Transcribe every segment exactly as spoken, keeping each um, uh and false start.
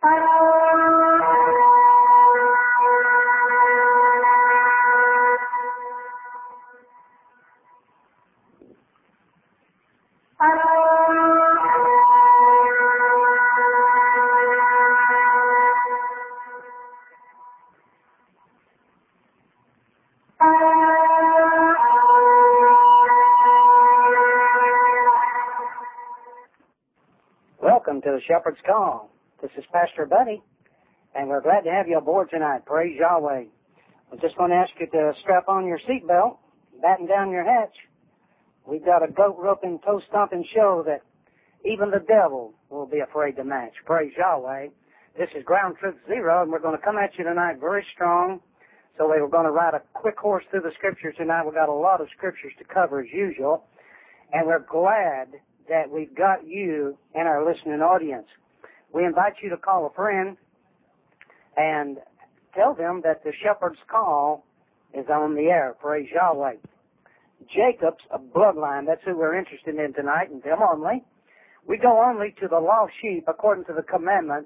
Welcome to the Shepherd's Call. This is Pastor Buddy, and we're glad to have you aboard tonight. Praise Yahweh. I'm just going to ask you to strap on your seatbelt, batten down your hatch. We've got a goat roping, toe stomping show that even the devil will be afraid to match. Praise Yahweh. This is Ground Truth Zero, and we're going to come at you tonight very strong. So we're going to ride a quick horse through the Scriptures tonight. We've got a lot of Scriptures to cover as usual, and we're glad that we've got you in our listening audience. We invite you to call a friend and tell them that the Shepherd's Call is on the air. Praise Yahweh. Jacob's a bloodline. That's who we're interested in tonight, and them only. We go only to the lost sheep according to the commandment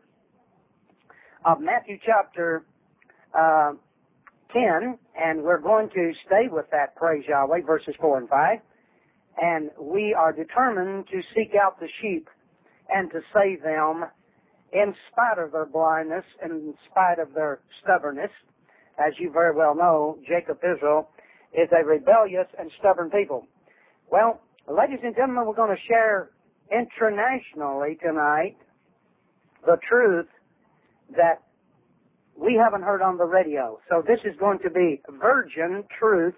of Matthew chapter uh, ten, and we're going to stay with that, praise Yahweh, verses four and five. And we are determined to seek out the sheep and to save them in spite of their blindness and in spite of their stubbornness. As you very well know, Jacob Israel is a rebellious and stubborn people. Well, ladies and gentlemen, we're going to share internationally tonight the truth that we haven't heard on the radio. So this is going to be virgin truth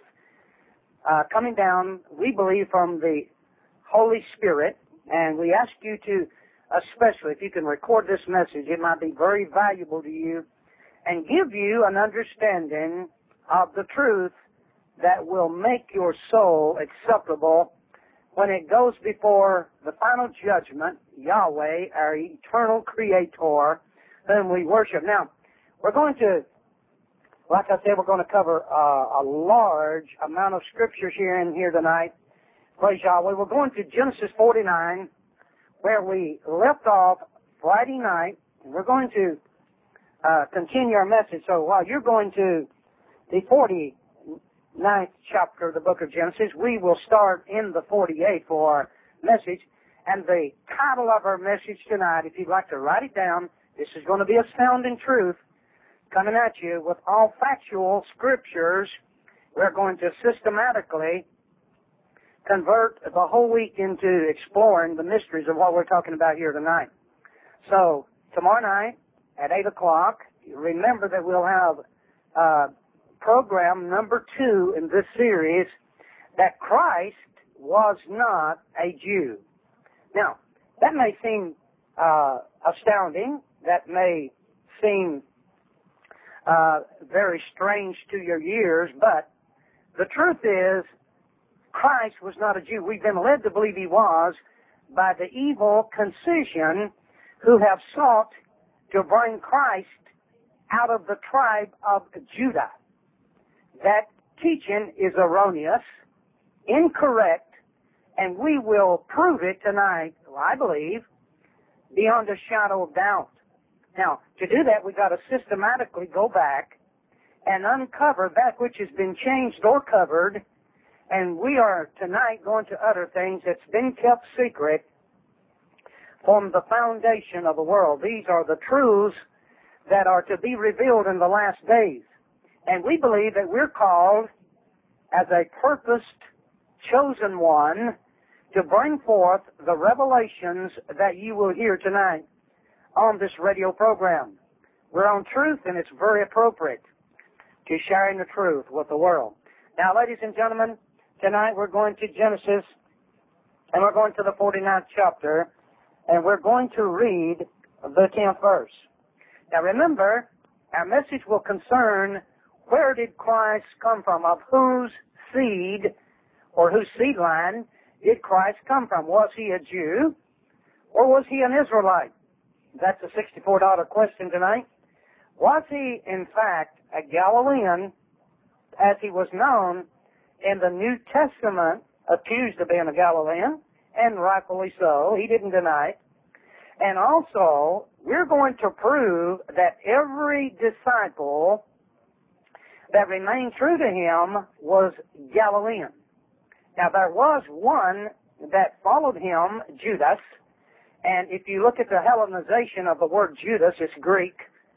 uh, coming down, we believe, from the Holy Spirit. And we ask you to, especially if you can record this message, it might be very valuable to you and give you an understanding of the truth that will make your soul acceptable when it goes before the final judgment, Yahweh, our eternal Creator, whom we worship. Now, we're going to, like I said, we're going to cover uh, a large amount of scriptures here in here tonight. Praise Yahweh. We're going to Genesis forty-nine, where we left off Friday night, and we're going to uh, continue our message. So while you're going to the forty-ninth chapter of the book of Genesis, we will start in the forty-eighth for our message. And the title of our message tonight, if you'd like to write it down, this is going to be Astounding Truth, coming at you with all factual scriptures. We're going to systematically convert the whole week into exploring the mysteries of what we're talking about here tonight. So, tomorrow night at eight o'clock, remember that we'll have uh, program number two in this series, that Christ was not a Jew. Now, that may seem uh, astounding. That may seem uh, very strange to your ears, but the truth is, Christ was not a Jew. We've been led to believe he was by the evil concision who have sought to bring Christ out of the tribe of Judah. That teaching is erroneous, incorrect, and we will prove it tonight, I believe, beyond a shadow of doubt. Now, to do that, we've got to systematically go back and uncover that which has been changed or covered, and we are tonight going to utter things that's been kept secret from the foundation of the world. These are the truths that are to be revealed in the last days. And we believe that we're called as a purposed, chosen one to bring forth the revelations that you will hear tonight on this radio program. We're on truth, and it's very appropriate to sharing the truth with the world. Now, ladies and gentlemen, tonight we're going to Genesis, and we're going to the forty-ninth chapter, and we're going to read the tenth verse. Now, remember, our message will concern where did Christ come from, of whose seed or whose seed line did Christ come from? Was he a Jew or was he an Israelite? That's a sixty-four dollar question tonight. Was he, in fact, a Galilean, as he was known in the New Testament, accused of being a Galilean, and rightfully so, he didn't deny it. And also, we're going to prove that every disciple that remained true to him was Galilean. Now, there was one that followed him, Judas, and if you look at the Hellenization of the word Judas, it's Greek,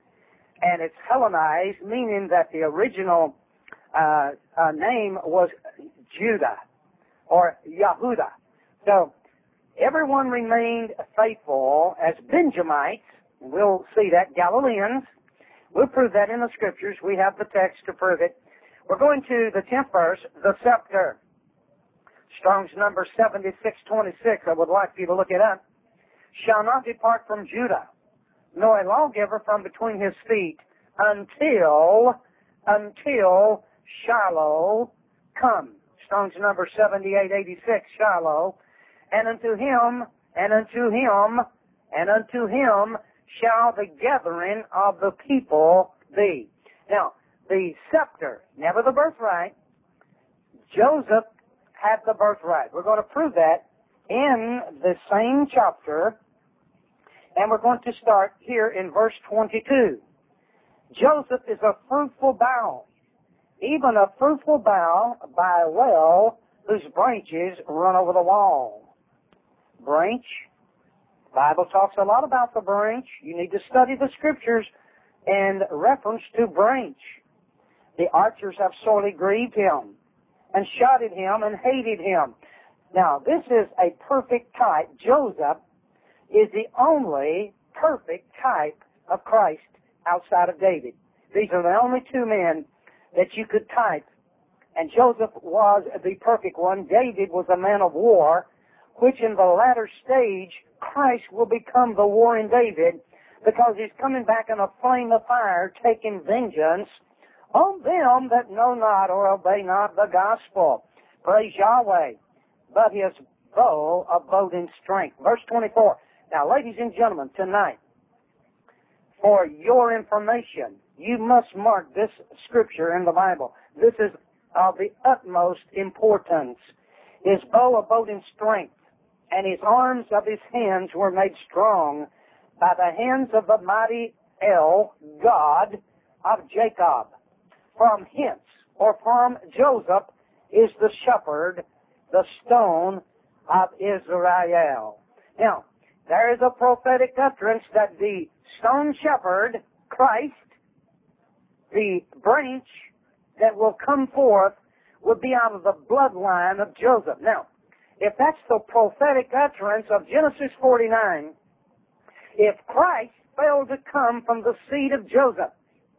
and it's Hellenized, meaning that the original uh, uh, name was Judah, or Yehuda. So, everyone remained faithful as Benjamites, and we'll see that, Galileans. We'll prove that in the Scriptures. We have the text to prove it. We're going to the tenth verse, the scepter. Strong's number seventy-six twenty-six, I would like for you to look it up. Shall not depart from Judah, nor a lawgiver from between his feet, until, until Shiloh come. Strong's number seventy-eight eighty-six, Shiloh. And unto him, and unto him, and unto him shall the gathering of the people be. Now, the scepter, never the birthright. Joseph had the birthright. We're going to prove that in the same chapter, and we're going to start here in verse twenty-two. Joseph is a fruitful bough, even a fruitful bough by a well whose branches run over the wall. Branch. The Bible talks a lot about the branch. You need to study the Scriptures in reference to branch. The archers have sorely grieved him and shot at him and hated him. Now, this is a perfect type. Joseph is the only perfect type of Christ outside of David. These are the only two men that you could type. And Joseph was the perfect one. David was a man of war, which in the latter stage, Christ will become the warring David, because he's coming back in a flame of fire, taking vengeance on them that know not or obey not the gospel. Praise Yahweh. But his bow abode in strength. Verse twenty-four. Now, ladies and gentlemen, tonight, for your information, you must mark this scripture in the Bible. This is of the utmost importance. His bow abode in strength, and his arms of his hands were made strong by the hands of the mighty El, God of Jacob. From hence, or from Joseph, is the shepherd, the stone of Israel. Now, there is a prophetic utterance that the stone shepherd, Christ, the branch that will come forth, will be out of the bloodline of Joseph. Now, if that's the prophetic utterance of Genesis forty-nine, if Christ failed to come from the seed of Joseph,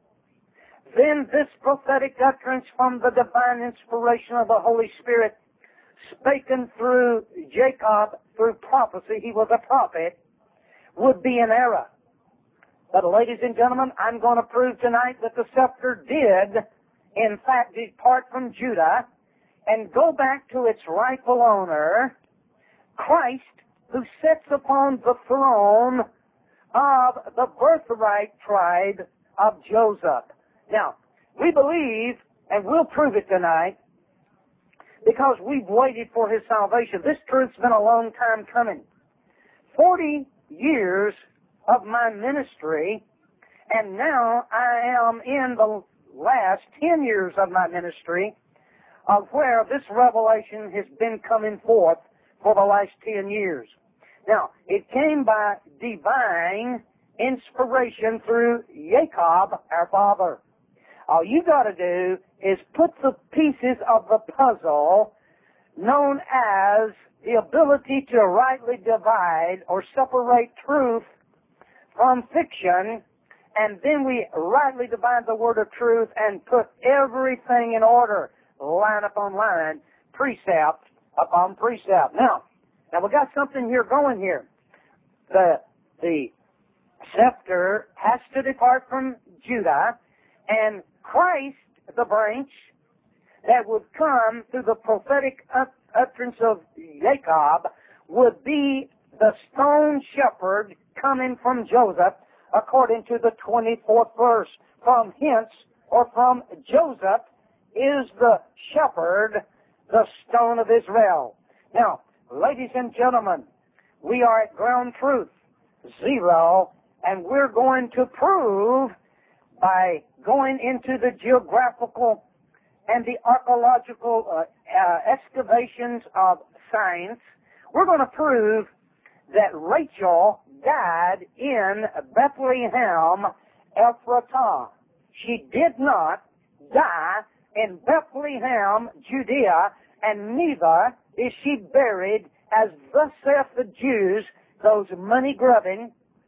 then this prophetic utterance from the divine inspiration of the Holy Spirit, spoken through Jacob, through prophecy, he was a prophet, would be an error. But ladies and gentlemen, I'm going to prove tonight that the scepter did, in fact, depart from Judah and go back to its rightful owner, Christ, who sits upon the throne of the birthright tribe of Joseph. Now, we believe, and we'll prove it tonight, because we've waited for his salvation. This truth's been a long time coming. Forty years of my ministry, and now I am in the last ten years of my ministry, of where this revelation has been coming forth for the last ten years. Now, it came by divine inspiration through Jacob, our father. All you got to do is put the pieces of the puzzle known as the ability to rightly divide or separate truth from fiction, and then we rightly divide the word of truth and put everything in order, line upon line, precept upon precept. Now, now we got something here going here. The the scepter has to depart from Judah, and Christ, the branch that would come through the prophetic utterance of Jacob, would be the stone shepherd coming from Joseph, according to the twenty-fourth verse. From hence, or from Joseph, is the shepherd, the stone of Israel. Now, ladies and gentlemen, we are at ground truth. zero, and we're going to prove by going into the geographical and the archaeological uh, uh, excavations of science, we're going to prove that Rachel died in Bethlehem, Ephratah. She did not die in Bethlehem, Judea, and neither is she buried, as thus saith the Jews, those money-grubbing,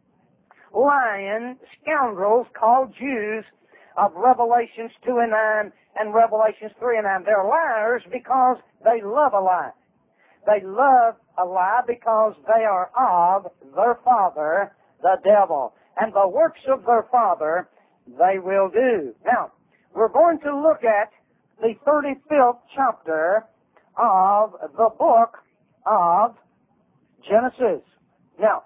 lying scoundrels called Jews of Revelations two and nine and Revelations three and nine. They're liars because they love a lie. They love a lie because they are of their father, the devil. And the works of their father they will do. Now, we're going to look at the thirty-fifth chapter of the book of Genesis. Now,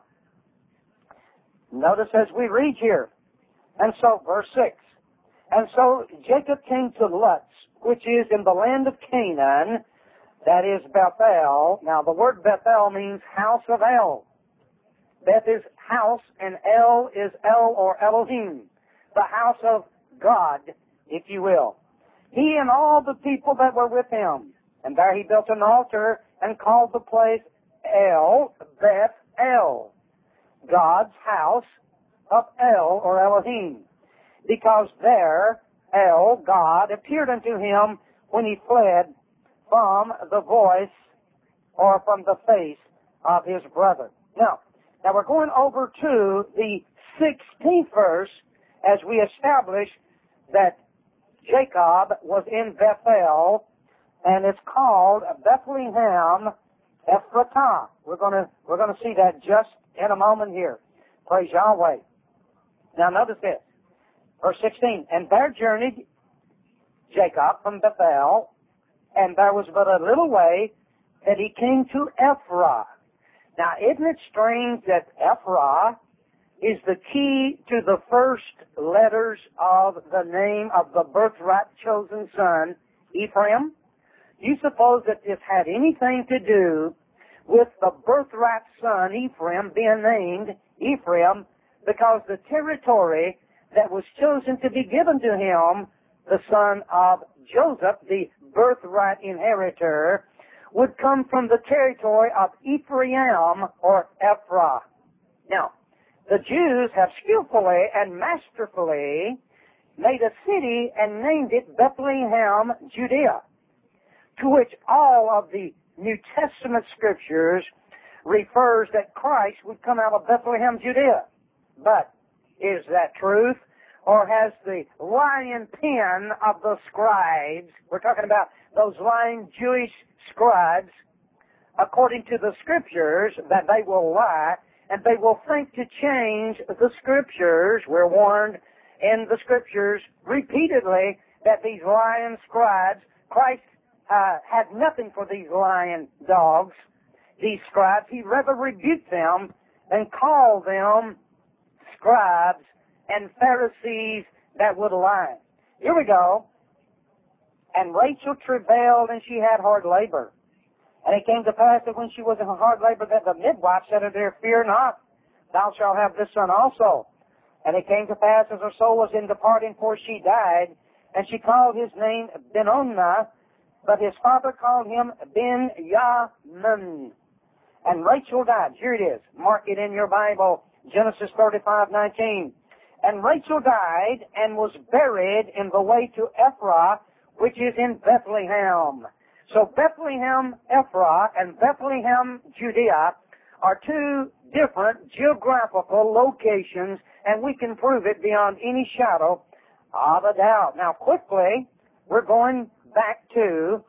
notice as we read here, and so, verse six, and so Jacob came to Luz, which is in the land of Canaan, that is Bethel. Now, the word Bethel means house of El. Beth is house, and El is El or Elohim, the house of God, if you will. He and all the people that were with him. And there he built an altar and called the place El, Beth El, God's house of El or Elohim, because there El, God, appeared unto him when he fled from the voice or from the face of his brother. Now, now we're going over to the sixteenth verse as we establish that Jacob was in Bethel, and it's called Bethlehem Ephratah. We're going to we're going to see that just in a moment here. Praise Yahweh. Now notice this, verse sixteen. And there journeyed Jacob from Bethel, and there was but a little way that he came to Ephrath. Now, isn't it strange that Ephrath is the key to the first letters of the name of the birthright chosen son, Ephraim? Do you suppose that this had anything to do with the birthright son, Ephraim, being named Ephraim, because the territory that was chosen to be given to him, the son of Joseph, the birthright inheritor, would come from the territory of Ephraim or Ephrath. Now, the Jews have skillfully and masterfully made a city and named it Bethlehem, Judea, to which all of the New Testament scriptures refers that Christ would come out of Bethlehem, Judea. But is that truth? Or has the lying pen of the scribes, we're talking about those lying Jewish scribes, according to the scriptures, that they will lie, and they will think to change the scriptures. We're warned in the scriptures repeatedly that these lying scribes, Christ uh, had nothing for these lying dogs, these scribes. He rather rebuked them and called them scribes and Pharisees that would lie. Here we go. And Rachel travailed, and she had hard labor. And it came to pass that when she was in hard labor, that the midwife said unto her, Fear not, thou shalt have this son also. And it came to pass, as her soul was in departing, for she died, and she called his name Benoni, but his father called him Ben-Yamin. And Rachel died. Here it is. Mark it in your Bible, Genesis thirty-five nineteen. And Rachel died and was buried in the way to Ephrath, which is in Bethlehem. So Bethlehem, Ephrath, and Bethlehem, Judea are two different geographical locations, and we can prove it beyond any shadow of a doubt. Now, quickly, we're going back to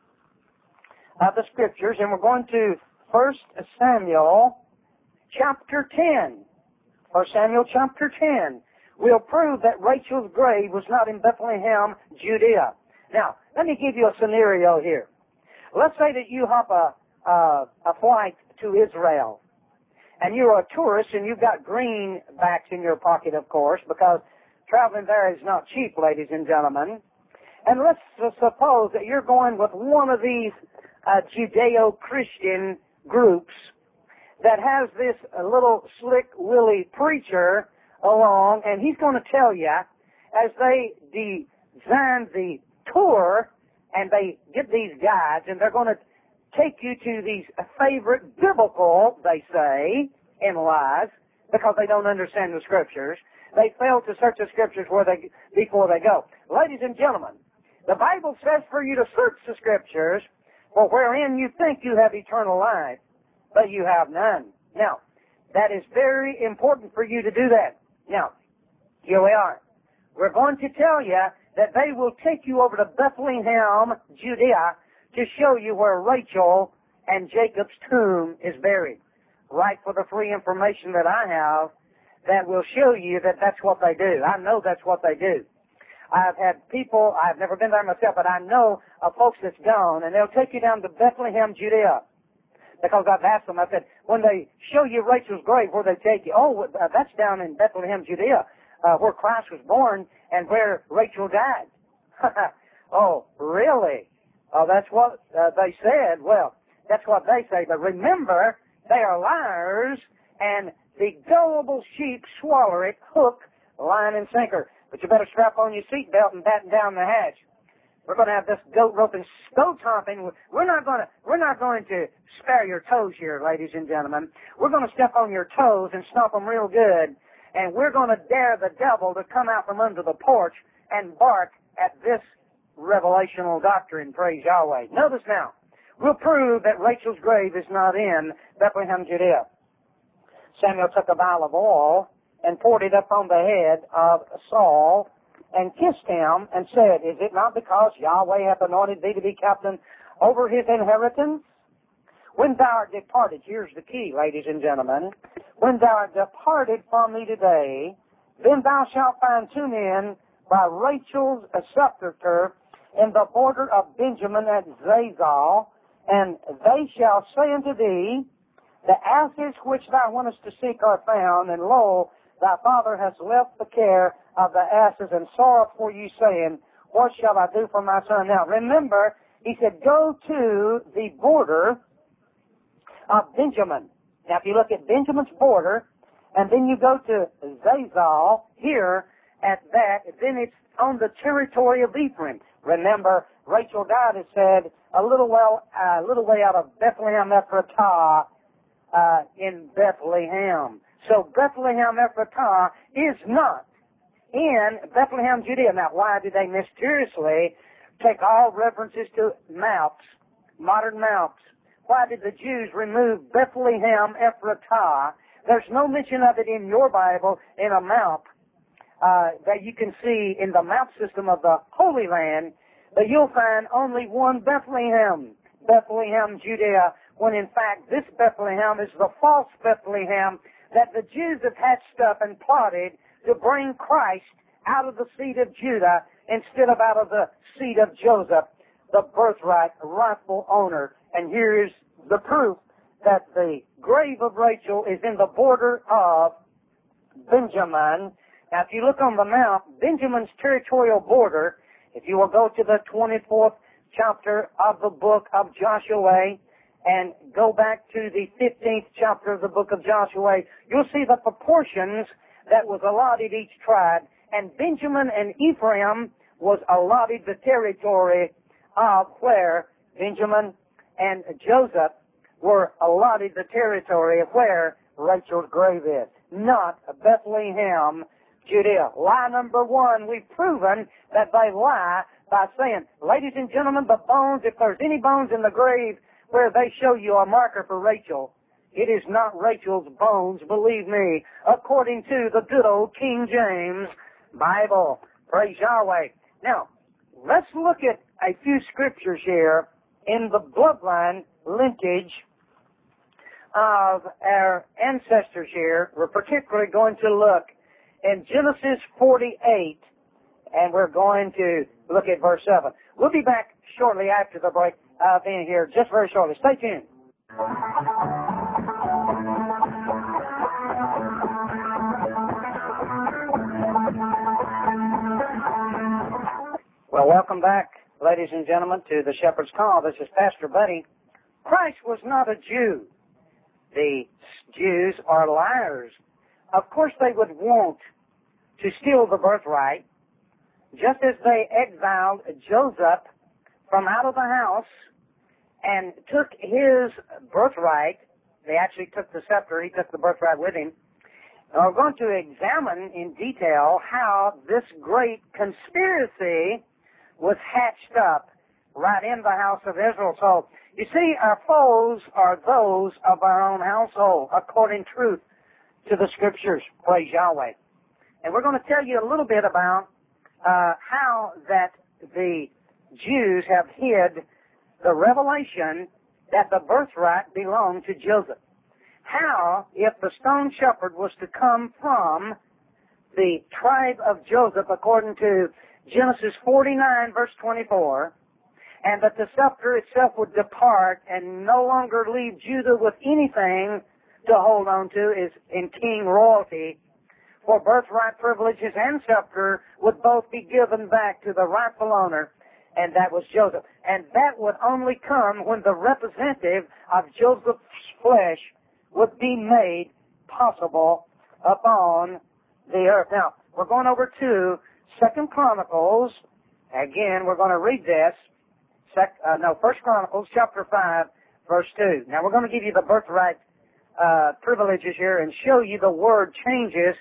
uh, the scriptures, and we're going to First Samuel chapter ten. First Samuel chapter ten. We'll prove that Rachel's grave was not in Bethlehem, Judea. Now, let me give you a scenario here. Let's say that you hop a, a, a flight to Israel, and you're a tourist, and you've got greenbacks in your pocket, of course, because traveling there is not cheap, ladies and gentlemen. And let's suppose that you're going with one of these uh, Judeo-Christian groups that has this uh, little slick willy preacher along, and he's going to tell you, as they design the tour, and they get these guides, and they're going to take you to these favorite biblical, they say, in lies, because they don't understand the Scriptures. They fail to search the Scriptures where they before they go. Ladies and gentlemen, the Bible says for you to search the Scriptures, for wherein you think you have eternal life, but you have none. Now, that is very important for you to do that. Now, here we are. We're going to tell you that they will take you over to Bethlehem, Judea, to show you where Rachel and Jacob's tomb is buried. Right for the free information that I have, that will show you that that's what they do. I know that's what they do. I've had people, I've never been there myself, but I know of folks that's gone, and they'll take you down to Bethlehem, Judea. Because I've asked them, I said, when they show you Rachel's grave, where they take you, oh, uh, that's down in Bethlehem, Judea, uh, where Christ was born and where Rachel died. Oh, really? Oh, that's what uh, they said. Well, that's what they say. But remember, they are liars, and the gullible sheep swallow it, hook, line, and sinker. But you better strap on your seatbelt and batten down the hatch. We're going to have this goat roping, goat hopping. We're not going to, we're not going to spare your toes here, ladies and gentlemen. We're going to step on your toes and stomp them real good, and we're going to dare the devil to come out from under the porch and bark at this revelational doctrine. Praise Yahweh. Notice now, we'll prove that Rachel's grave is not in Bethlehem, Judea. Samuel took a vial of oil and poured it up on the head of Saul, and kissed him, and said, Is it not because Yahweh hath anointed thee to be captain over his inheritance? When thou art departed, here's the key, ladies and gentlemen, when thou art departed from me today, then thou shalt find two men by Rachel's sepulchre in the border of Benjamin at Zazal, and they shall say unto thee, The asses which thou wantest to seek are found, and lo, thy father has left the care of the asses and sorrow for you, saying, What shall I do for my son? Now, remember, he said, go to the border of Benjamin. Now, if you look at Benjamin's border, and then you go to Zazal, here at that, then it's on the territory of Ephraim. Remember, Rachel died, it said, a little, well, a little way out of Bethlehem Ephratah, uh, in Bethlehem. So Bethlehem Ephratah is not in Bethlehem, Judea. Now, why did they mysteriously take all references to maps, modern maps? Why did the Jews remove Bethlehem Ephratah? There's no mention of it in your Bible in a map uh, that you can see in the map system of the Holy Land, but you'll find only one Bethlehem, Bethlehem, Judea, when in fact this Bethlehem is the false Bethlehem that the Jews have hatched up and plotted to bring Christ out of the seed of Judah instead of out of the seed of Joseph, the birthright, rightful owner. And here is the proof that the grave of Rachel is in the border of Benjamin. Now, if you look on the map, Benjamin's territorial border, if you will go to the twenty-fourth chapter of the book of Joshua and go back to the fifteenth chapter of the book of Joshua, you'll see the proportions that was allotted each tribe. And Benjamin and Ephraim was allotted the territory of where Benjamin and Joseph were allotted the territory of where Rachel's grave is, not Bethlehem, Judea. Lie number one, we've proven that they lie by saying, ladies and gentlemen, the bones, if there's any bones in the grave where they show you a marker for Rachel, it is not Rachel's bones, believe me, according to the good old King James Bible. Praise Yahweh. Now, let's look at a few scriptures here in the bloodline linkage of our ancestors here. We're particularly going to look in Genesis forty-eight, and we're going to look at verse seven. We'll be back shortly after the break uh, in here, just very shortly. Stay tuned. Well, welcome back, ladies and gentlemen, to the Shepherd's Call. This is Pastor Buddy. Christ was not a Jew. the Jews are liars. Of course they would want to steal the birthright, just as they exiled Joseph from out of the house and took his birthright. They actually took the scepter. He took the birthright with him. Now we're going to examine in detail how this great conspiracy was hatched up right in the house of Israel. So, you see, our foes are those of our own household, according truth to the Scriptures. Praise Yahweh. And we're going to tell you a little bit about uh, how that the Jews have hid the revelation that the birthright belonged to Joseph. How, if the stone shepherd was to come from the tribe of Joseph, according to Genesis forty-nine, verse twenty-four, and that the scepter itself would depart and no longer leave Judah with anything to hold on to is in king royalty, for birthright privileges and scepter would both be given back to the rightful owner, and that was Joseph. And that would only come when the representative of Joseph's flesh would be made possible upon the earth. Now, we're going over to Second Chronicles. Again, we're going to read this. Sec, uh, no, First Chronicles chapter five, verse two. Now, we're going to give you the birthright uh, privileges here and show you the word changes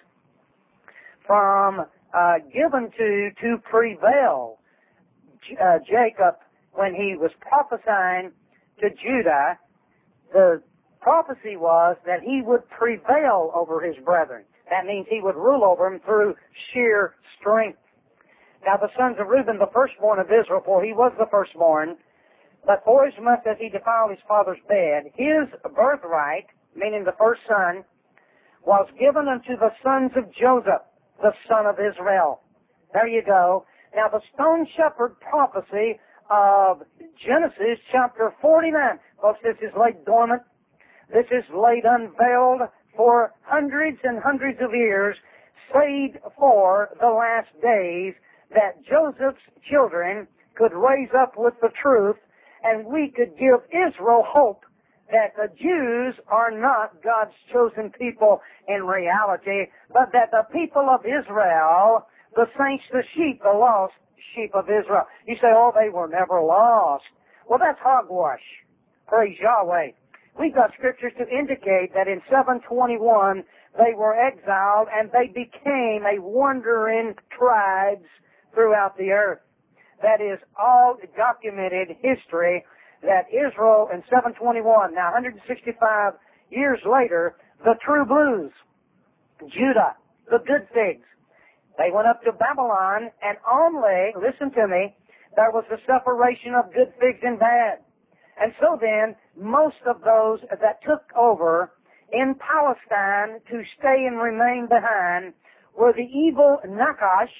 from uh, given to to prevail. Uh, Jacob, when he was prophesying to Judah, the prophecy was that he would prevail over his brethren. That means he would rule over them through sheer strength. Now the sons of Reuben, the firstborn of Israel, for he was the firstborn, but forasmuch as he defiled his father's bed, his birthright, meaning the first son, was given unto the sons of Joseph, the son of Israel. There you go. Now the stone shepherd prophecy of Genesis chapter forty-nine. Folks, this is laid dormant. This is laid unveiled for hundreds and hundreds of years, saved for the last days, that Joseph's children could raise up with the truth, and we could give Israel hope that the Jews are not God's chosen people in reality, but that the people of Israel, the saints, the sheep, the lost sheep of Israel. You say, oh, they were never lost. Well, that's hogwash. Praise Yahweh. We've got scriptures to indicate that in seven twenty-one they were exiled and they became a wandering tribes throughout the earth. That is all documented history that Israel in seven twenty-one, now one hundred sixty-five years later, the true blues, Judah, the good figs, they went up to Babylon, and only, listen to me, there was a separation of good figs and bad. And so then, most of those that took over in Palestine to stay and remain behind were the evil Nakash,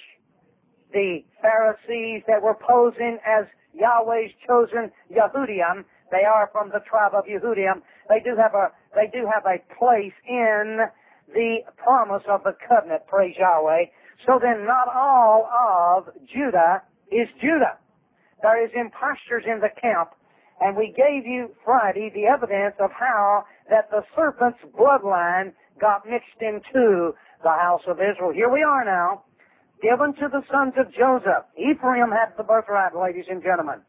the Pharisees that were posing as Yahweh's chosen Yehudim. They are from the tribe of Yehudim. They do have a they do have a place in the promise of the covenant, praise Yahweh. So then, not all of Judah is Judah. There is impostures in the camp. And we gave you Friday the evidence of how that the serpent's bloodline got mixed into the house of Israel. Here we are now, given to the sons of Joseph. Ephraim had the birthright, ladies and gentlemen.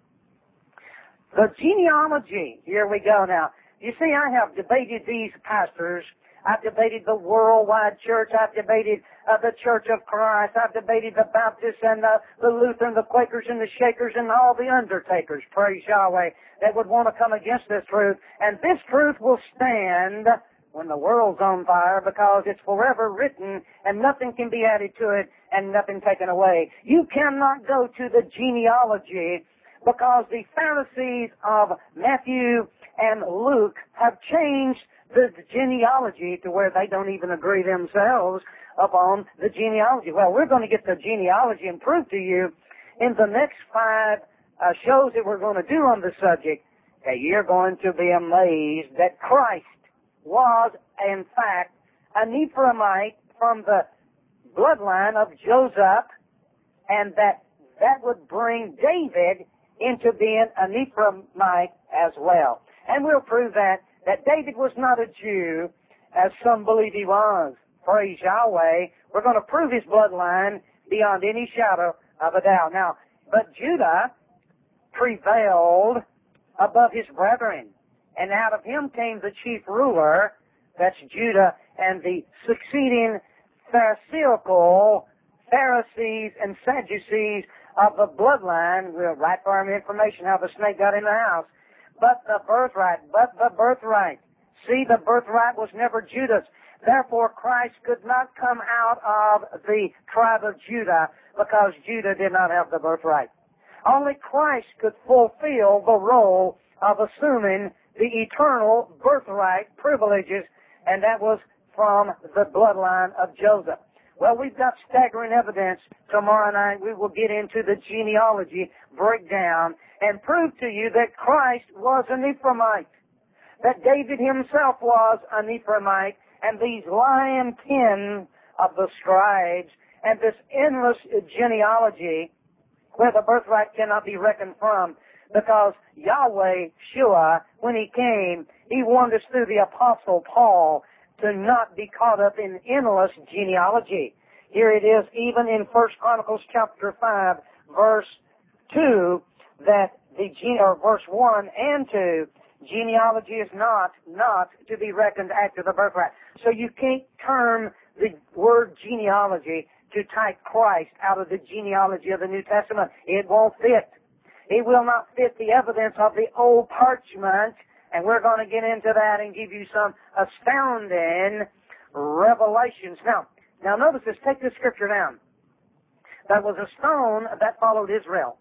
The genealogy, here we go now. You see, I have debated these pastors. I've debated the worldwide church. I've debated uh, the Church of Christ. I've debated the Baptists and the, the Lutheran, the Quakers and the Shakers and all the undertakers, praise Yahweh, that would want to come against this truth. And this truth will stand when the world's on fire because it's forever written and nothing can be added to it and nothing taken away. You cannot go to the genealogy because the Pharisees of Matthew and Luke have changed the genealogy to where they don't even agree themselves upon the genealogy. Well, we're going to get the genealogy and prove to you in the next five uh, shows that we're going to do on the subject that you're going to be amazed that Christ was, in fact, an Ephraimite from the bloodline of Joseph, and that that would bring David into being an Ephraimite as well. And we'll prove that that David was not a Jew, as some believe he was. Praise Yahweh. We're going to prove his bloodline beyond any shadow of a doubt. Now, but Judah prevailed above his brethren, and out of him came the chief ruler, that's Judah, and the succeeding Pharisaical Pharisees and Sadducees of the bloodline. We'll write for our information how the snake got in the house. But the birthright, but the birthright. See, the birthright was never Judah's. Therefore, Christ could not come out of the tribe of Judah because Judah did not have the birthright. Only Christ could fulfill the role of assuming the eternal birthright privileges, and that was from the bloodline of Joseph. Well, we've got staggering evidence. Tomorrow night we will get into the genealogy breakdown and prove to you that Christ was an Ephraimite, that David himself was an Ephraimite, and these lion kin of the scribes and this endless genealogy where the birthright cannot be reckoned from, because Yahweh, Shua, when he came, he warned us through the Apostle Paul to not be caught up in endless genealogy. Here it is, even in First Chronicles chapter five, verse two, that the gene, or verse one and two, genealogy is not, not to be reckoned after the birthright. So you can't turn the word genealogy to type Christ out of the genealogy of the New Testament. It won't fit. It will not fit the evidence of the old parchment, and we're going to get into that and give you some astounding revelations. Now, now notice this. Take this scripture down. There was a stone that followed Israel.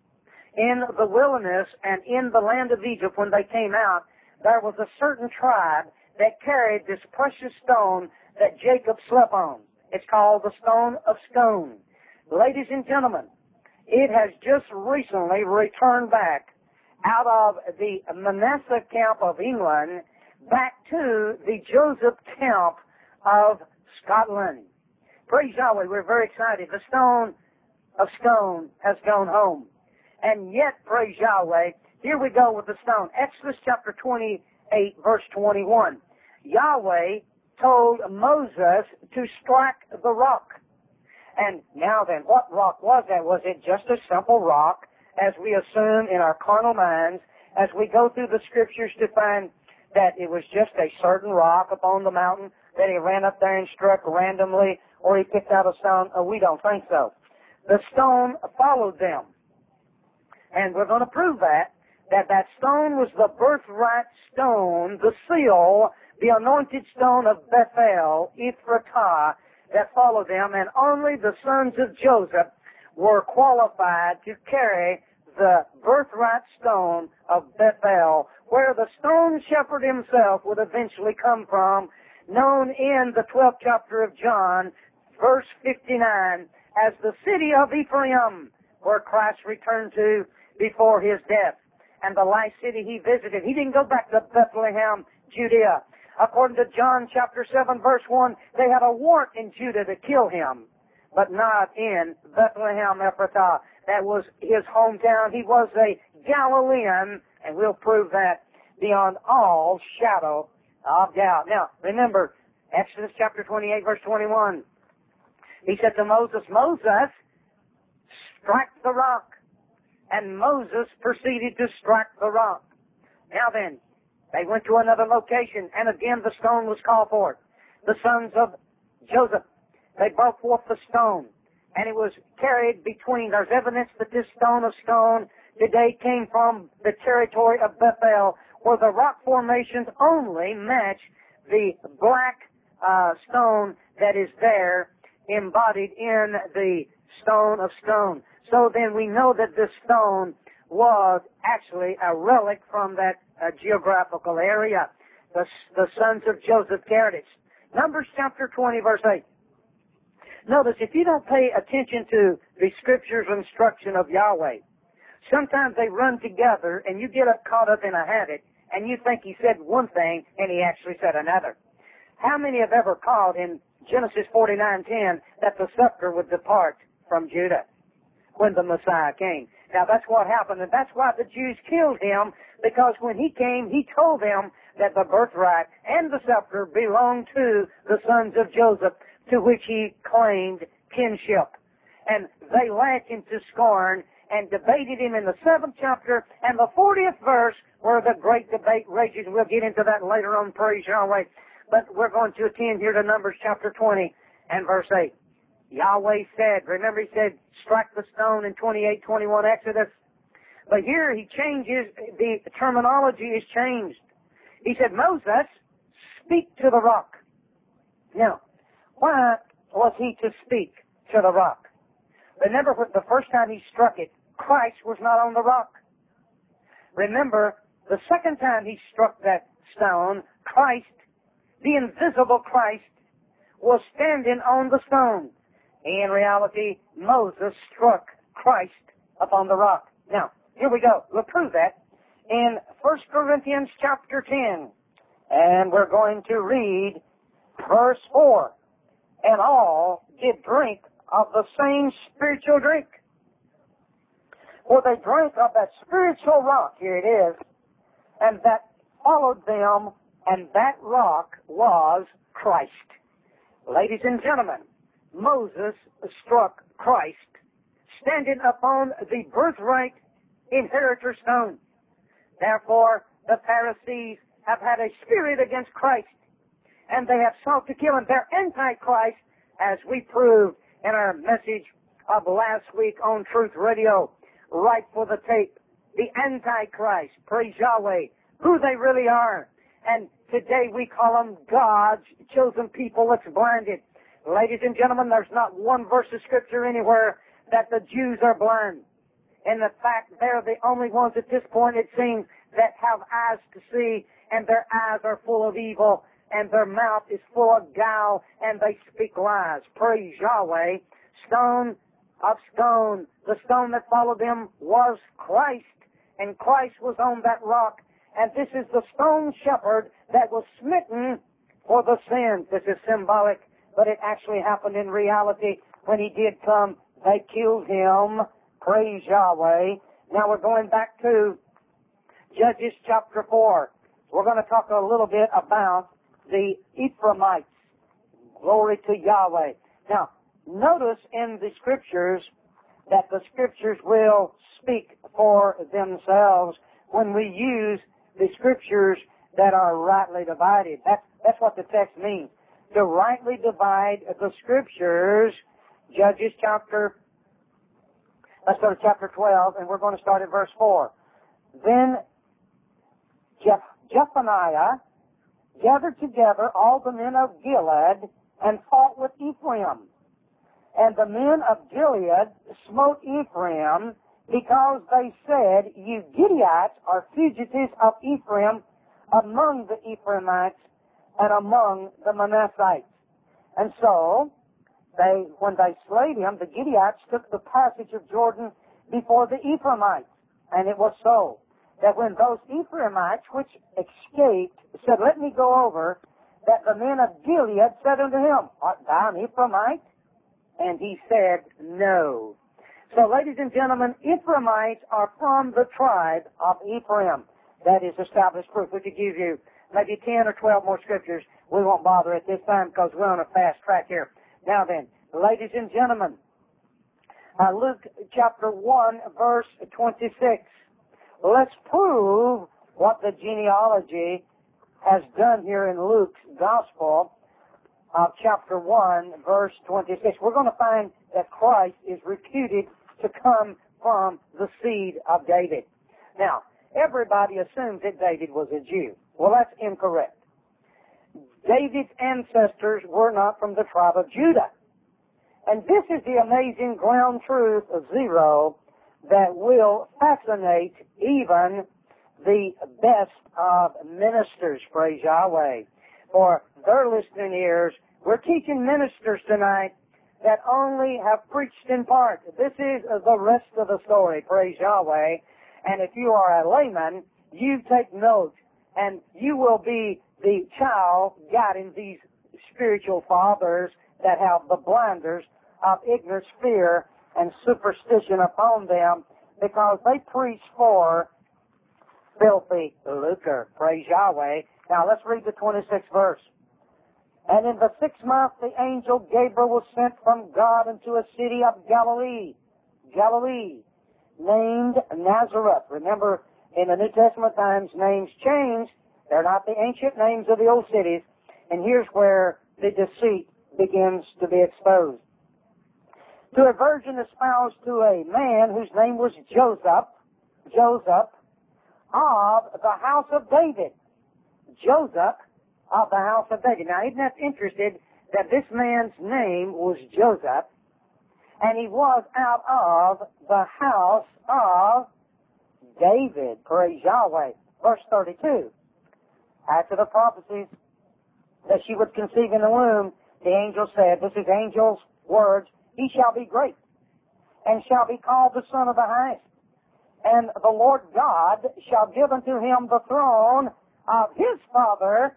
In the wilderness and in the land of Egypt, when they came out, there was a certain tribe that carried this precious stone that Jacob slept on. It's called the stone of Scone. Ladies and gentlemen, it has just recently returned back out of the Manasseh camp of England back to the Joseph camp of Scotland. Praise Yahweh, we're very excited. The stone of Scone has gone home. And yet, praise Yahweh, here we go with the stone. Exodus chapter twenty-eight, verse twenty-one. Yahweh told Moses to strike the rock. And now then, what rock was that? Was it just a simple rock, as we assume in our carnal minds, as we go through the scriptures to find that it was just a certain rock upon the mountain that he ran up there and struck randomly, or he picked out a stone? Oh, we don't think so. The stone followed them. And we're going to prove that, that that stone was the birthright stone, the seal, the anointed stone of Bethel, Ephratah, that followed them, and only the sons of Joseph were qualified to carry the birthright stone of Bethel, where the stone shepherd himself would eventually come from, known in the twelfth chapter of John, verse fifty-nine, as the city of Ephraim, where Christ returned to before his death. And the last city he visited, he didn't go back to Bethlehem, Judea. According to John chapter seven, verse one, they had a warrant in Judah to kill him, but not in Bethlehem Ephratah. That was his hometown. He was a Galilean, and we'll prove that beyond all shadow of doubt. Now, remember, Exodus chapter twenty-eight, verse twenty-one. He said to Moses, Moses, strike the rock. And Moses proceeded to strike the rock. Now then, they went to another location, and again the stone was called for. The sons of Joseph, they brought forth the stone, and it was carried between. There's evidence that this stone of stone today came from the territory of Bethel, where the rock formations only match the black uh, stone that is there embodied in the stone of stone. So then we know that this stone was actually a relic from that uh, geographical area. The, the sons of Joseph carried it. Numbers chapter twenty, verse eight. Notice, if you don't pay attention to the scripture's instruction of Yahweh, sometimes they run together and you get up caught up in a habit and you think he said one thing and he actually said another. How many have ever caught in Genesis forty-nine ten that the scepter would depart from Judah when the Messiah came? Now that's what happened, and that's why the Jews killed him, because when he came, he told them that the birthright and the scepter belonged to the sons of Joseph, to which he claimed kinship. And they laughed him to scorn and debated him in the seventh chapter and the fortieth verse, where the great debate rages. We'll get into that later on, praise Yahweh. But we're going to attend here to Numbers chapter twenty and verse eight. Yahweh said, remember he said, strike the stone in twenty-eight twenty-one Exodus. But here he changes, the terminology is changed. He said, Moses, speak to the rock. Now, why was he to speak to the rock? Remember, the first time he struck it, Christ was not on the rock. Remember, the second time he struck that stone, Christ, the invisible Christ, was standing on the stone. In reality, Moses struck Christ upon the rock. Now, here we go. We'll prove that in First Corinthians chapter ten. And we're going to read verse four. And all did drink of the same spiritual drink. For they drank of that spiritual rock, here it is, and that followed them, and that rock was Christ. Ladies and gentlemen, Moses struck Christ, standing upon the birthright inheritor stone. Therefore, the Pharisees have had a spirit against Christ, and they have sought to kill him. They're anti-Christ, as we proved in our message of last week on Truth Radio, right for the tape. The Antichrist, praise Yahweh, who they really are. And today we call them God's chosen people that's blinded. Ladies and gentlemen, there's not one verse of Scripture anywhere that the Jews are blind. In the fact, they're the only ones at this point, it seems, that have eyes to see, and their eyes are full of evil, and their mouth is full of guile, and they speak lies. Praise Yahweh. Stone of stone. The stone that followed them was Christ, and Christ was on that rock. And this is the stone shepherd that was smitten for the sin. This is symbolic, but it actually happened in reality. When he did come, they killed him. Praise Yahweh. Now we're going back to Judges chapter four. We're going to talk a little bit about the Ephraimites. Glory to Yahweh. Now, notice in the Scriptures that the Scriptures will speak for themselves when we use the Scriptures that are rightly divided. That's, that's what the text means. To rightly divide the Scriptures. Judges chapter, let's go to chapter twelve, and we're going to start at verse four. Then Jeph- Jephaniah gathered together all the men of Gilead and fought with Ephraim. And the men of Gilead smote Ephraim, because they said, you Gileadites are fugitives of Ephraim among the Ephraimites and among the Manassites. And so, they, when they slayed him, the Gileadites took the passage of Jordan before the Ephraimites. And it was so that when those Ephraimites which escaped said, let me go over, that the men of Gilead said unto him, art thou an Ephraimite? And he said, no. So, ladies and gentlemen, Ephraimites are from the tribe of Ephraim. That is established proof. We could give you maybe ten or twelve more scriptures. We won't bother at this time because we're on a fast track here. Now then, ladies and gentlemen, uh, Luke chapter one, verse twenty-six. Let's prove what the genealogy has done here in Luke's Gospel of chapter one, verse twenty-six. We're going to find that Christ is reputed to come from the seed of David. Now, everybody assumes that David was a Jew. Well, that's incorrect. David's ancestors were not from the tribe of Judah. And this is the amazing ground truth of zero that will fascinate even the best of ministers, praise Yahweh. For their listening ears, we're teaching ministers tonight that only have preached in part. This is the rest of the story, praise Yahweh. And if you are a layman, you take note, and you will be the child guiding these spiritual fathers that have the blinders of ignorance, fear, and superstition upon them, because they preach for filthy lucre, praise Yahweh, Now let's read the twenty-sixth verse. And in the sixth month the angel Gabriel was sent from God into a city of Galilee, Galilee, named Nazareth. Remember, in the New Testament times, names change. They're not the ancient names of the old cities. And here's where the deceit begins to be exposed. To a virgin espoused to a man whose name was Joseph, Joseph, of the house of David. Joseph of the house of David. Now, isn't that interesting that this man's name was Joseph, and he was out of the house of David. Praise Yahweh. Verse thirty-two. After the prophecies that she would conceive in the womb, the angel said, this is angel's words, he shall be great, and shall be called the Son of the Highest. And the Lord God shall give unto him the throne of his father,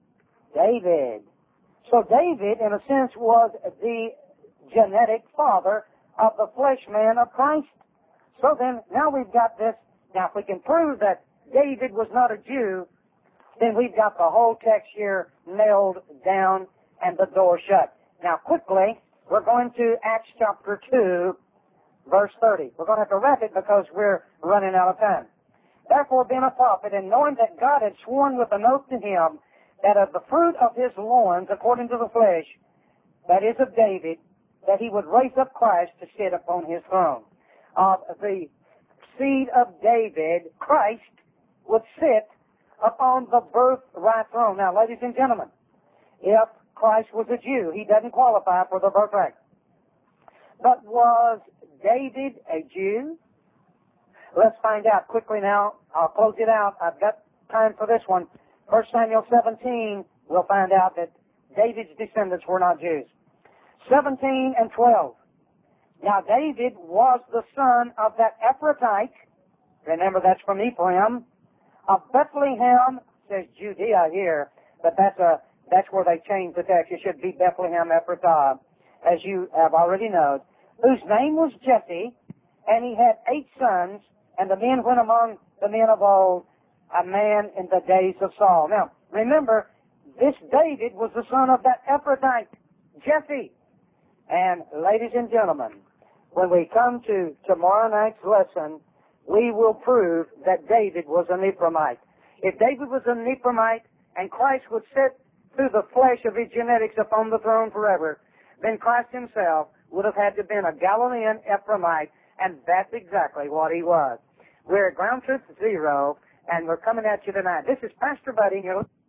David. So David, in a sense, was the genetic father of the flesh man of Christ. So then, now we've got this. Now, if we can prove that David was not a Jew, then we've got the whole text here nailed down and the door shut. Now, quickly, we're going to Acts chapter two, verse thirty. We're going to have to wrap it because we're running out of time. Therefore, being a prophet, and knowing that God had sworn with an oath to him that of the fruit of his loins, according to the flesh, that is of David, that he would raise up Christ to sit upon his throne. Of the seed of David, Christ would sit upon the birthright throne. Now, ladies and gentlemen, if Christ was a Jew, he doesn't qualify for the birthright. But was David a Jew? Let's find out quickly now. I'll close it out. I've got time for this one. First Samuel seventeen, we'll find out that David's descendants were not Jews. seventeen and twelve. Now, David was the son of that Ephrathite. Remember, that's from Ephraim. Of Bethlehem, says Judea here, but that's a that's where they changed the text. It should be Bethlehem Ephrathah, as you have already known, whose name was Jesse, and he had eight sons, and the men went among the men of old, a man in the days of Saul. Now, remember, this David was the son of that Ephrathite, Jesse. And, ladies and gentlemen, when we come to tomorrow night's lesson, we will prove that David was an Ephraimite. If David was an Ephraimite and Christ would sit through the flesh of his genetics upon the throne forever, then Christ himself would have had to have been a Galilean Ephraimite, and that's exactly what he was. We're at Ground Truth Zero, and we're coming at you tonight. This is Pastor Buddy. You're